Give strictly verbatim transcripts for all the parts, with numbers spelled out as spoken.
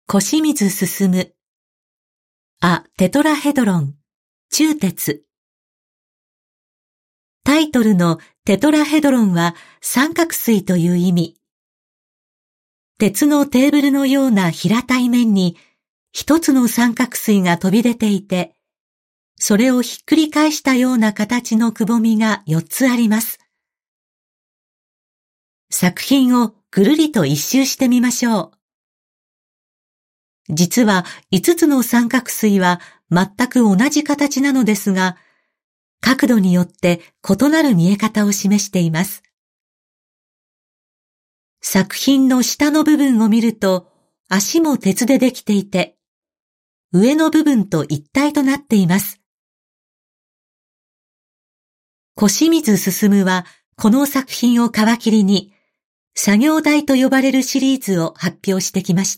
小清水進。ア・テトラヘドロン、鋳鉄。タイトルのテトラヘドロンは三角錐という意味。鉄のテーブルのような平たい面に一つの三角錐が飛び出ていて、それをひっくり返したような形のくぼみがよっつあります。作品をぐるりと一周してみましょう。実は五つの三角錐は全く同じ形なのですが、角度によって異なる見え方を示しています。作品の下の部分を見ると、足も鉄でできていて、上の部分と一体となっています。小清水進はこの作品を皮切りに、作業台と呼ばれるシリーズを発表してきました。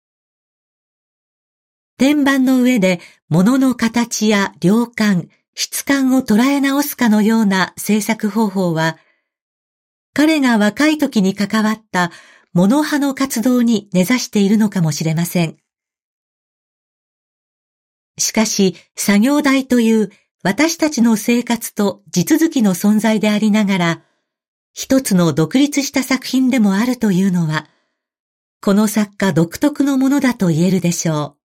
天板の上で物の形や量感、質感を捉え直すかのような制作方法は、彼が若い時に関わったモノ派の活動に根ざしているのかもしれません。しかし、作業台という私たちの生活と地続きの存在でありながら、一つの独立した作品でもあるというのは、この作家独特のものだと言えるでしょう。